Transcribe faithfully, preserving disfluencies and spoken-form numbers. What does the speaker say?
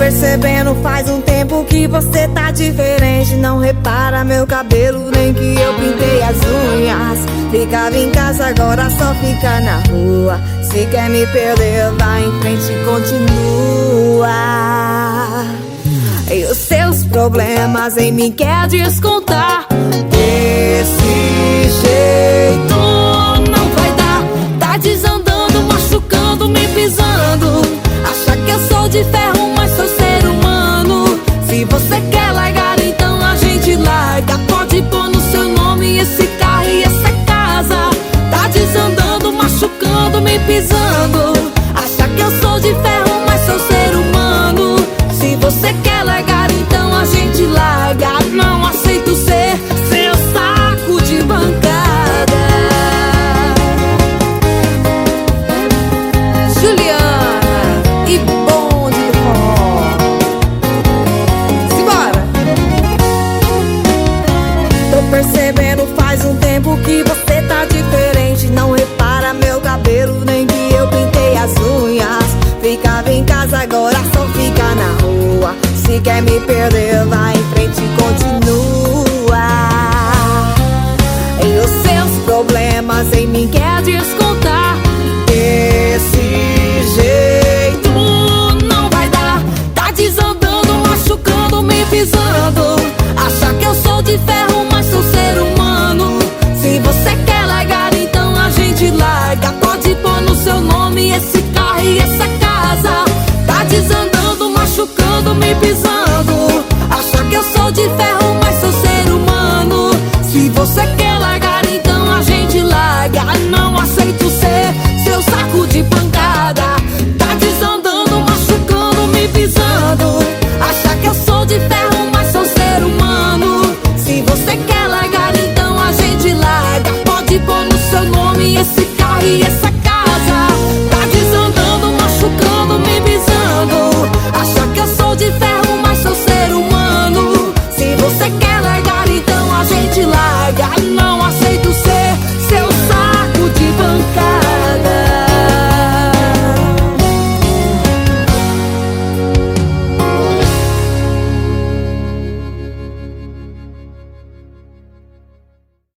percebendo faz um tempo que você tá diferente. Não repara meu cabelo, nem que eu pintei as unhas. Ficava em casa, agora só fica na rua. Se quer me perder, vai em frente e continua. E os seus problemas em mim quer descontar. Desse jeito não vai dar. Tá desandando, machucando, me pisando. Acha que eu sou de ferro, mas sou ser humano. Se você quer largar, então a gente larga. Pode pôr no seu nome esse carro e essa casa. Tá desandando, machucando, me pisando. Acha que eu sou de ferro, mas sou ser humano. Se você quer largar, então a gente larga. Não aceito ser seu saco de bancada. Juliana e Bonde do Forró. Simbora! Tô percebendo faz um tempo que você tá diferente. Não repara meu cabelo, nem que eu pintei as unhas. Ficava em casa, agora só fica na rua. Se quer me perder, vai em frente e continua.